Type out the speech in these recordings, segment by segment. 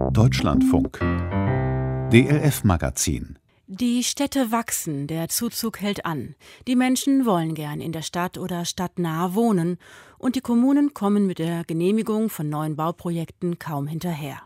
Deutschlandfunk DLF-Magazin. Die Städte wachsen, der Zuzug hält an. Die Menschen wollen gern in der Stadt oder stadtnah wohnen und die Kommunen kommen mit der Genehmigung von neuen Bauprojekten kaum hinterher.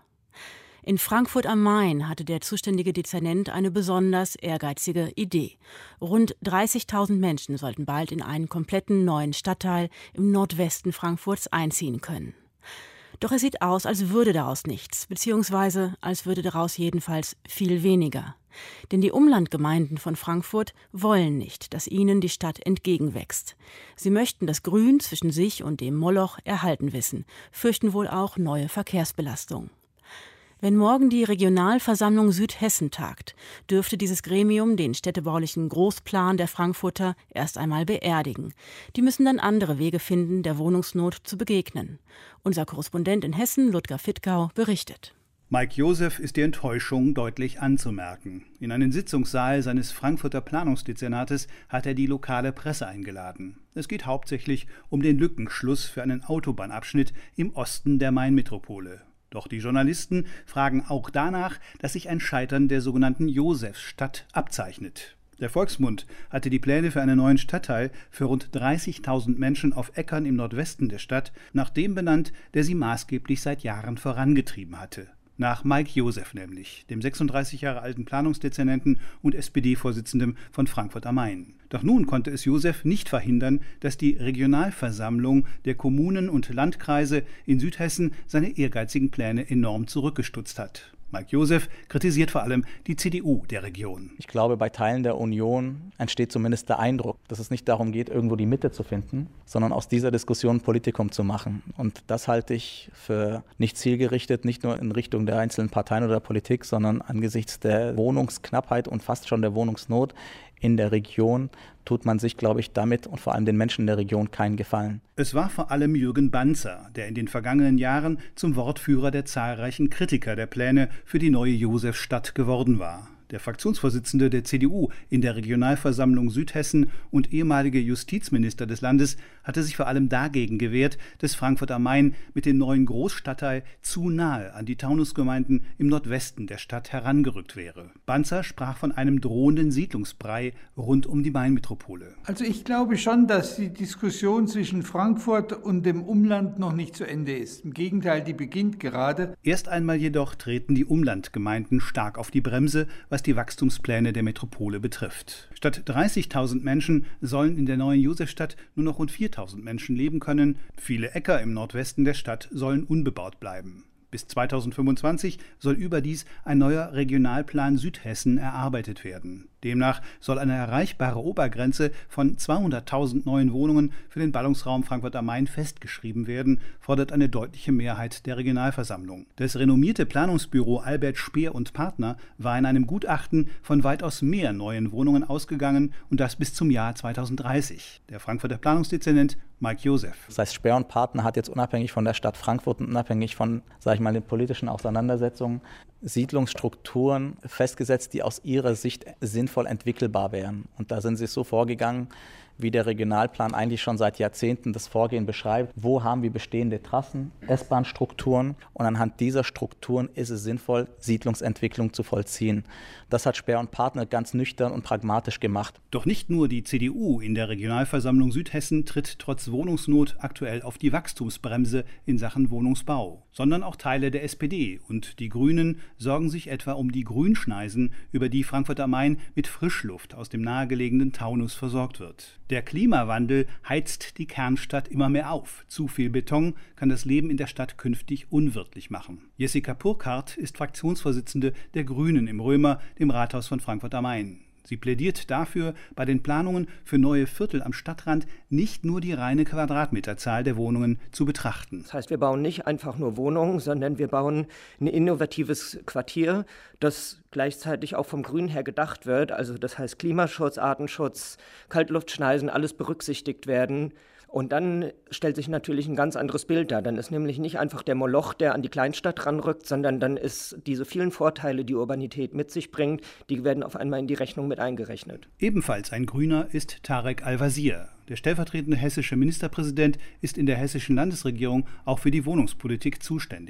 In Frankfurt am Main hatte der zuständige Dezernent eine besonders ehrgeizige Idee. Rund 30.000 Menschen sollten bald in einen kompletten neuen Stadtteil im Nordwesten Frankfurts einziehen können. Doch es sieht aus, als würde daraus nichts, beziehungsweise als würde daraus jedenfalls viel weniger. Denn die Umlandgemeinden von Frankfurt wollen nicht, dass ihnen die Stadt entgegenwächst. Sie möchten das Grün zwischen sich und dem Moloch erhalten wissen, fürchten wohl auch neue Verkehrsbelastung. Wenn morgen die Regionalversammlung Südhessen tagt, dürfte dieses Gremium den städtebaulichen Großplan der Frankfurter erst einmal beerdigen. Die müssen dann andere Wege finden, der Wohnungsnot zu begegnen. Unser Korrespondent in Hessen, Ludger Fittgau, berichtet. Mike Josef ist die Enttäuschung deutlich anzumerken. In einen Sitzungssaal seines Frankfurter Planungsdezernates hat er die lokale Presse eingeladen. Es geht hauptsächlich um den Lückenschluss für einen Autobahnabschnitt im Osten der Mainmetropole. Doch die Journalisten fragen auch danach, dass sich ein Scheitern der sogenannten Josefsstadt abzeichnet. Der Volksmund hatte die Pläne für einen neuen Stadtteil für rund 30.000 Menschen auf Äckern im Nordwesten der Stadt nach dem benannt, der sie maßgeblich seit Jahren vorangetrieben hatte. Nach Mike Josef nämlich, dem 36 Jahre alten Planungsdezernenten und SPD-Vorsitzendem von Frankfurt am Main. Doch nun konnte es Josef nicht verhindern, dass die Regionalversammlung der Kommunen und Landkreise in Südhessen seine ehrgeizigen Pläne enorm zurückgestutzt hat. Mike Josef kritisiert vor allem die CDU der Region. Ich glaube, bei Teilen der Union entsteht zumindest der Eindruck, dass es nicht darum geht, irgendwo die Mitte zu finden, sondern aus dieser Diskussion ein Politikum zu machen. Und das halte ich für nicht zielgerichtet, nicht nur in Richtung der einzelnen Parteien oder der Politik, sondern angesichts der Wohnungsknappheit und fast schon der Wohnungsnot in der Region tut man sich, glaube ich, damit und vor allem den Menschen in der Region keinen Gefallen. Es war vor allem Jürgen Banzer, der in den vergangenen Jahren zum Wortführer der zahlreichen Kritiker der Pläne für die neue Josefstadt geworden war. Der Fraktionsvorsitzende der CDU in der Regionalversammlung Südhessen und ehemalige Justizminister des Landes hatte sich vor allem dagegen gewehrt, dass Frankfurt am Main mit dem neuen Großstadtteil zu nahe an die Taunusgemeinden im Nordwesten der Stadt herangerückt wäre. Banzer sprach von einem drohenden Siedlungsbrei rund um die Mainmetropole. Also ich glaube schon, dass die Diskussion zwischen Frankfurt und dem Umland noch nicht zu Ende ist. Im Gegenteil, die beginnt gerade. Erst einmal jedoch treten die Umlandgemeinden stark auf die Bremse, was die Wachstumspläne der Metropole betrifft. Statt 30.000 Menschen sollen in der neuen Josefstadt nur noch rund 4.000 Menschen leben können. Viele Äcker im Nordwesten der Stadt sollen unbebaut bleiben. Bis 2025 soll überdies ein neuer Regionalplan Südhessen erarbeitet werden. Demnach soll eine erreichbare Obergrenze von 200.000 neuen Wohnungen für den Ballungsraum Frankfurt am Main festgeschrieben werden, fordert eine deutliche Mehrheit der Regionalversammlung. Das renommierte Planungsbüro Albert Speer und Partner war in einem Gutachten von weitaus mehr neuen Wohnungen ausgegangen und das bis zum Jahr 2030. Der Frankfurter Planungsdezernent Mike Josef. Das heißt, Speer und Partner hat jetzt unabhängig von der Stadt Frankfurt und unabhängig von, den politischen Auseinandersetzungen Siedlungsstrukturen festgesetzt, die aus ihrer Sicht sinnvoll entwickelbar wären. Und da sind sie so vorgegangen, wie der Regionalplan eigentlich schon seit Jahrzehnten das Vorgehen beschreibt. Wo haben wir bestehende Trassen, S-Bahn-Strukturen und anhand dieser Strukturen ist es sinnvoll, Siedlungsentwicklung zu vollziehen. Das hat Speer und Partner ganz nüchtern und pragmatisch gemacht. Doch nicht nur die CDU in der Regionalversammlung Südhessen tritt trotz Wohnungsnot aktuell auf die Wachstumsbremse in Sachen Wohnungsbau, sondern auch Teile der SPD und die Grünen sorgen sich etwa um die Grünschneisen, über die Frankfurt am Main mit Frischluft aus dem nahegelegenen Taunus versorgt wird. Der Klimawandel heizt die Kernstadt immer mehr auf. Zu viel Beton kann das Leben in der Stadt künftig unwirtlich machen. Jessica Purkart ist Fraktionsvorsitzende der Grünen im Römer, dem Rathaus von Frankfurt am Main. Sie plädiert dafür, bei den Planungen für neue Viertel am Stadtrand nicht nur die reine Quadratmeterzahl der Wohnungen zu betrachten. Das heißt, wir bauen nicht einfach nur Wohnungen, sondern wir bauen ein innovatives Quartier, das gleichzeitig auch vom Grün her gedacht wird. Also das heißt Klimaschutz, Artenschutz, Kaltluftschneisen, alles berücksichtigt werden. Und dann stellt sich natürlich ein ganz anderes Bild dar. Dann ist nämlich nicht einfach der Moloch, der an die Kleinstadt ranrückt, sondern dann ist diese vielen Vorteile, die Urbanität mit sich bringt, die werden auf einmal in die Rechnung mit eingerechnet. Ebenfalls ein Grüner ist Tarek Al-Wazir. Der stellvertretende hessische Ministerpräsident ist in der hessischen Landesregierung auch für die Wohnungspolitik zuständig.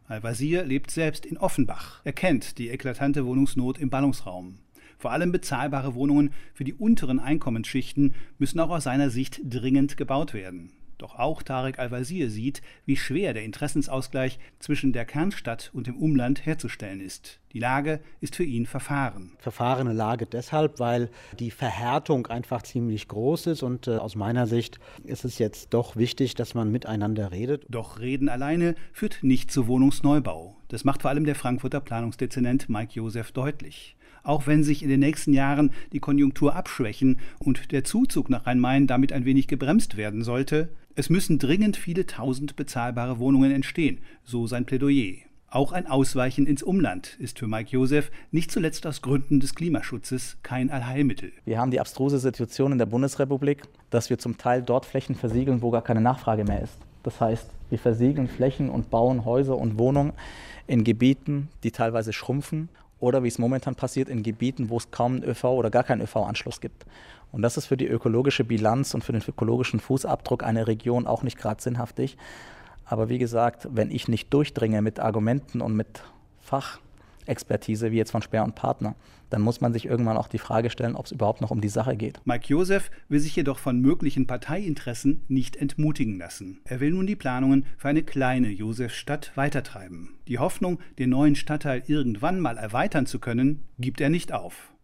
Al-Wazir lebt selbst in Offenbach. Er kennt die eklatante Wohnungsnot im Ballungsraum. Vor allem bezahlbare Wohnungen für die unteren Einkommensschichten müssen auch aus seiner Sicht dringend gebaut werden. Doch auch Tarek Al-Wazir sieht, wie schwer der Interessensausgleich zwischen der Kernstadt und dem Umland herzustellen ist. Die Lage ist für ihn verfahren. Verfahrene Lage deshalb, weil die Verhärtung einfach ziemlich groß ist und aus meiner Sicht ist es jetzt doch wichtig, dass man miteinander redet. Doch Reden alleine führt nicht zu Wohnungsneubau. Das macht vor allem der Frankfurter Planungsdezernent Mike Joseph deutlich. Auch wenn sich in den nächsten Jahren die Konjunktur abschwächen und der Zuzug nach Rhein-Main damit ein wenig gebremst werden sollte, es müssen dringend viele tausend bezahlbare Wohnungen entstehen, so sein Plädoyer. Auch ein Ausweichen ins Umland ist für Mike Joseph nicht zuletzt aus Gründen des Klimaschutzes kein Allheilmittel. Wir haben die abstruse Situation in der Bundesrepublik, dass wir zum Teil dort Flächen versiegeln, wo gar keine Nachfrage mehr ist. Das heißt, wir versiegeln Flächen und bauen Häuser und Wohnungen in Gebieten, die teilweise schrumpfen. Oder wie es momentan passiert, in Gebieten, wo es kaum einen ÖV oder gar keinen ÖV-Anschluss gibt. Und das ist für die ökologische Bilanz und für den ökologischen Fußabdruck einer Region auch nicht gerade sinnhaftig. Aber wie gesagt, wenn ich nicht durchdringe mit Argumenten und mit Fachexpertise, wie jetzt von Speer und Partner, dann muss man sich irgendwann auch die Frage stellen, ob es überhaupt noch um die Sache geht. Mike Joseph will sich jedoch von möglichen Parteiinteressen nicht entmutigen lassen. Er will nun die Planungen für eine kleine Josefstadt weitertreiben. Die Hoffnung, den neuen Stadtteil irgendwann mal erweitern zu können, gibt er nicht auf.